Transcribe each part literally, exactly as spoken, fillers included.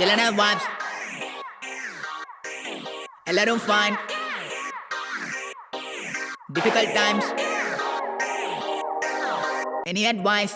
Chillin' at vibes. எல்லாரும் fine. Difficult times. Any advice?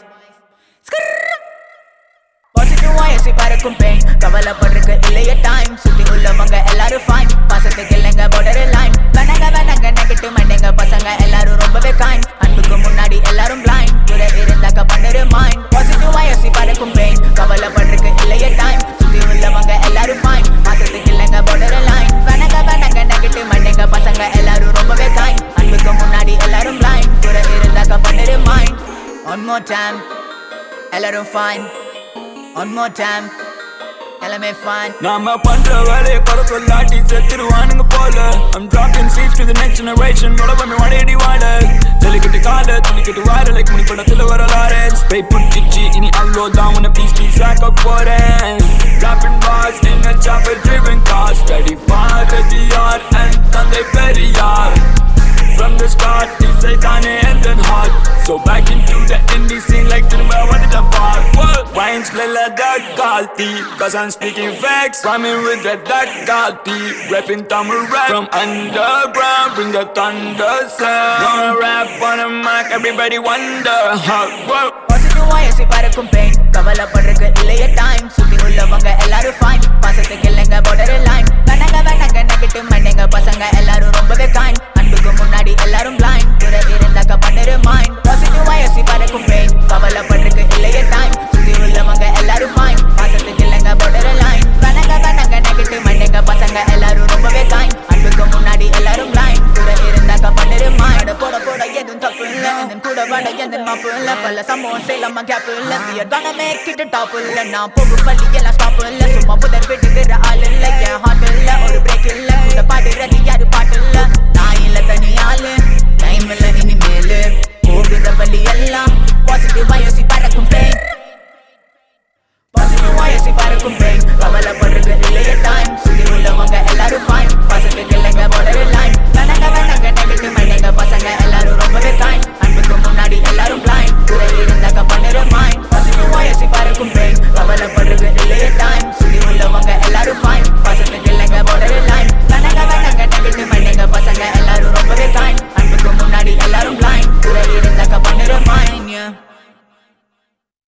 Positive வயசு பறக்கும் pain. கவலைப்படுறக்கு இல்லைய time. சுத்தி உள்ளவங்க எல்லாரும் fine. பாசத்துக்கு இல்லைங்க border line. வேணாங்க வேணாங்க நெகட்டிவ் மைண்டுங்க பசங்க எல்லாரும் ரொம்பவே kind. அன்புக்கு முன்னாடி எல்லாரும் blind. கூட இருந்தாக்க பண்ணுற mind. Positive வயசு பறக்கும் pain. கவலைப்படுறக்கு இல்லைய time. சுத்தி உள்ளவங்க எல்லாரும் fine. பாசத்துக்கு இல்லைங்க border line. வேணாங்க வேணாங்க நெகட்டிவ் மைண்டுங்க பசங்க எல்லாரும் ரொம்பவே kind. அன்புக்கு முன்னாடி எல்லாரும் blind. கூட இருந்தாக்க பண்ணுற mind. One more time. எல்லாரும் fine. One more time. எல்லாமே fine. நாம பண்ற வேலையை குறை சொல்லாட்டி செத்துருவானுங்க போல. I'm dropping seeds to the next generation. உலகமே வடையடி வாட தெளிக்கிட்டு கால துணிக்கிட்டு வார லைக் முனி படத்துல வர லாரன்ஸ் பை புடிச்சிச்சு இனி அவ்வளோதான் உன்னை பீஸ் பீஸ் ஆக்க போறேன். Rapping bars in a chopper driven car. Steady Bharathi யார் and தந்தை பெரியார். From the start இசை தானே and then hard. So back into the indie scene like திரும்ப வந்துட்டேன் பார். Wines lila Dagalti, cause I'm speaking facts. Rhyming with the Dagalti, rapping Tamil rap. From underground, bring the thunder sound. Gonna rap on a mic, everybody wonder how. Whoa. Positive வயசு பறக்கும் pain. கவலைப்படுறக்கு இல்லைய time. சுத்தி உள்ளவங்க எல்லாரும் fine. பாசத்துக்கு இல்லைங்க border line. வேணாங்க வேணாங்க negative மைண்டுங்க பசங்க எல்லாரும் ரொம்பவே kind. அன்புக்கு முன்னாடி எல்லாரும் blind. கூட இருந்தாக்க பண்ணுற mind. Positive வயசு பறக்கும் pain. கவலைப்படுறக்கு இல்லைய time. சுத்தி உள்ளவங்க எல்லாரும் fine. பாசத்துக்கு இல்லைங்க border line. வேணாங்க வேணாங்க நெகட்டிவ் மைண்டுங்க பசங்க எல்லாரும் ரொம்பவே kind. அன்புக்கு முன்னாடி எல்லாரும் blind. கூட இருந்தாக்க பண்ணுற mind. போட போட எதுவும் தப்பு இல்லை. என் கூட வாட எந்த மாப்பு இல்லை. பல சம்பவம் செய்யலாமா கேப் இல்லை. We are gonna make it top இல்லை. நான் போகும் பள்ளி எல்லாம் ஸ்டாப் இல்லை.